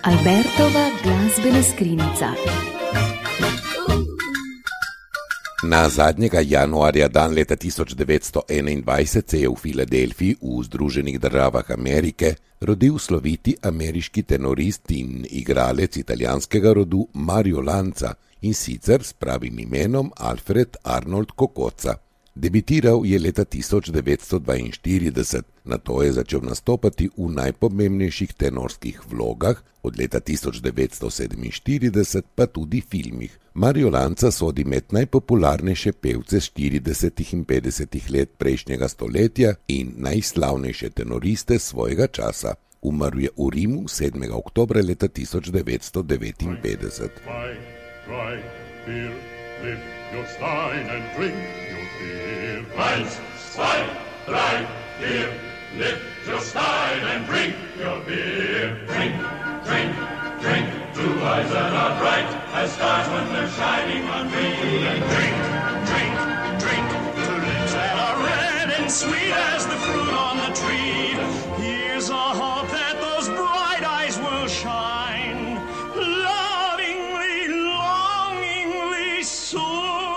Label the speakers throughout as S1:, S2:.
S1: Albertova glasbena skrinjica.
S2: Na zadnjega januarja dan leta 1921 se je v Filadelfiji v Združenih državah Amerike rodil sloviti ameriški tenorist in igralec italijanskega rodu Mario Lanza, in sicer s pravim imenom Alfred Arnold Kokoca. Debitiral je leta 1942, nato je začel nastopati v najpomembnejših tenorskih vlogah, od leta 1947 pa tudi filmih. Mario Lanza sodi med najpopularnejše pevce 40. in 50. let prejšnjega stoletja in najslavnejše tenoriste svojega časa. Umrl je v Rimu 7. oktobra leta 1959.
S3: Your stein and drink your beer. 1, 2, 3, 4. Lift your stein and drink your beer. Drink, drink, drink. 2 eyes that are bright as stars when they're shining on me. And drink, drink, drink. 2 lips that are red and sweet as the fruit on the tree. Here's a hope that those bright eyes will shine. Lovingly, longingly, soon.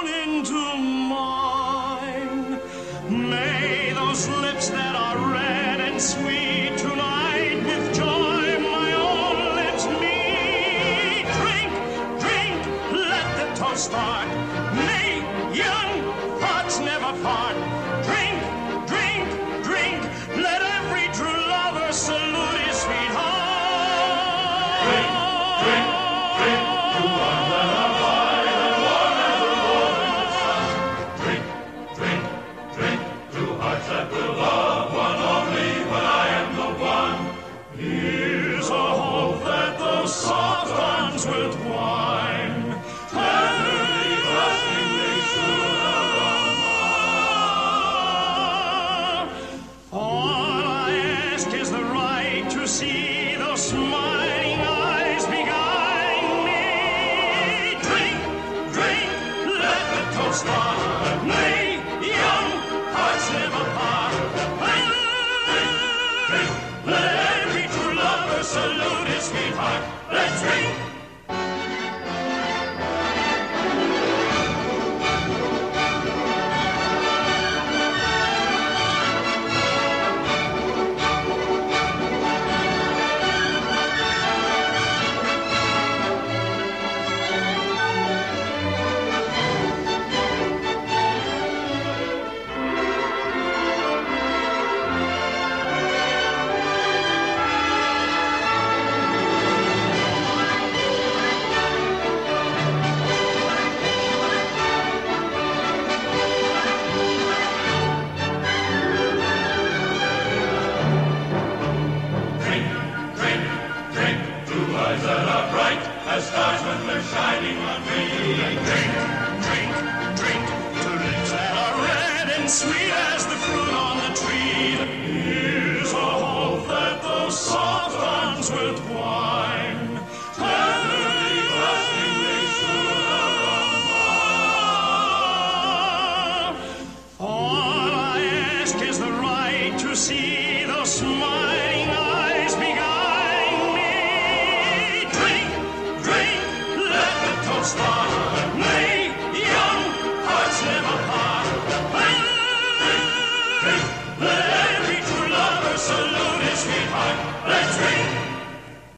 S3: May those lips that are red and sweet tonight with joy my own lips meet. Drink, drink, let the toast start. May young hearts never part. Drink, drink, drink, let every true lover salute his sweetheart. Drink, drink, drink, to one that are wide and warm as the morning sun. Drink, drink, drink, two hearts that will love one only when I am the one. Here's a hope that those soft arms will twine. Tenderly clasping they soon around mine. All I ask is the right to see those smiling eyes beguile me. Drink, drink, let the toast start. May young hearts never part. Drink, let every true lover salute his sweetheart. Let's drink. As stars when they're shining on me. And drink, drink, drink, to lips that are red and sweet as the fruit on the tree. Here's a hope that those soft arms will twine. Tenderly clasping they soon around mine. All I ask is the right to see those smiling eyes beguile me. Drink, drink, let the toast start. May young hearts never part. Drink, drink, let every true lover salute his sweetheart. Let's drink.